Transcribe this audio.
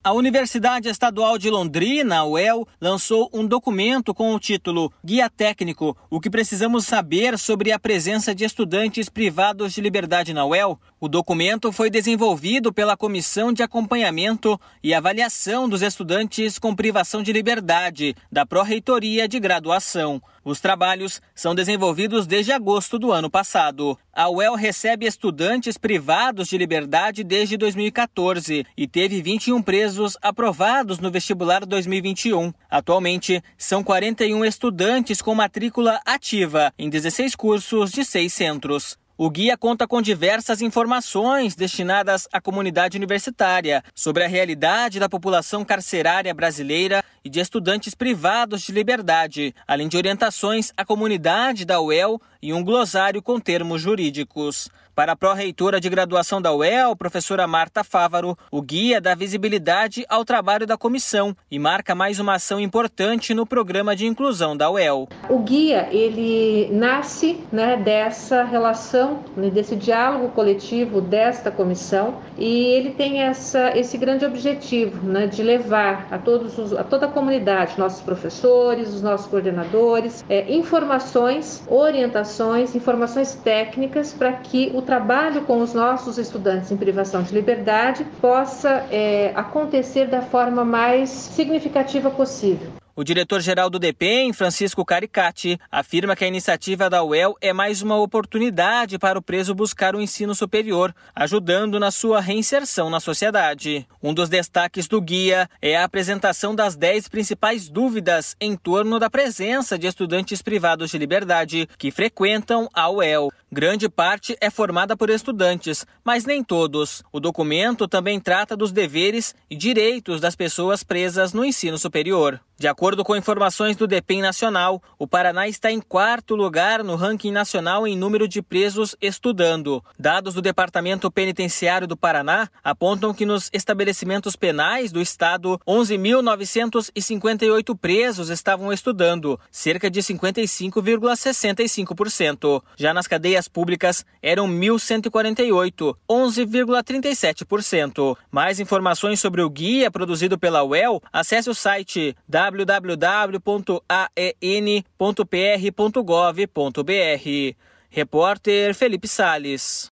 A Universidade Estadual de Londrina, a UEL, lançou um documento com o título Guia Técnico, o que precisamos saber sobre a presença de estudantes privados de liberdade na UEL. O documento foi desenvolvido pela Comissão de Acompanhamento e Avaliação dos Estudantes com Privação de Liberdade, da Pró-Reitoria de Graduação. Os trabalhos são desenvolvidos desde agosto do ano passado. A UEL recebe estudantes privados de liberdade desde 2014 e teve 21 presos aprovados no vestibular 2021. Atualmente, são 41 estudantes com matrícula ativa em 16 cursos de 6 centros. O guia conta com diversas informações destinadas à comunidade universitária sobre a realidade da população carcerária brasileira e de estudantes privados de liberdade, além de orientações à comunidade da UEL e um glossário com termos jurídicos. Para a pró-reitora de graduação da UEL, professora Marta Fávaro, o guia dá visibilidade ao trabalho da comissão e marca mais uma ação importante no programa de inclusão da UEL. O guia, ele nasce dessa relação, desse diálogo coletivo desta comissão, e ele tem esse grande objetivo de levar a toda a comunidade, nossos professores, os nossos coordenadores, informações, orientações, informações técnicas para que o trabalho com os nossos estudantes em privação de liberdade possa acontecer da forma mais significativa possível. O diretor-geral do DEPEN, Francisco Caricati, afirma que a iniciativa da UEL é mais uma oportunidade para o preso buscar o ensino superior, ajudando na sua reinserção na sociedade. Um dos destaques do guia é a apresentação das 10 principais dúvidas em torno da presença de estudantes privados de liberdade que frequentam a UEL. Grande parte é formada por estudantes, mas nem todos. O documento também trata dos deveres e direitos das pessoas presas no ensino superior. De acordo com informações do DEPEN Nacional, o Paraná está em 4º lugar no ranking nacional em número de presos estudando. Dados do Departamento Penitenciário do Paraná apontam que nos estabelecimentos penais do estado, 11.958 presos estavam estudando, cerca de 55,65%. Já nas cadeias públicas, eram 1.148, 11,37%. Mais informações sobre o guia produzido pela UEL, acesse o site www.aen.pr.gov.br. Repórter Felipe Salles.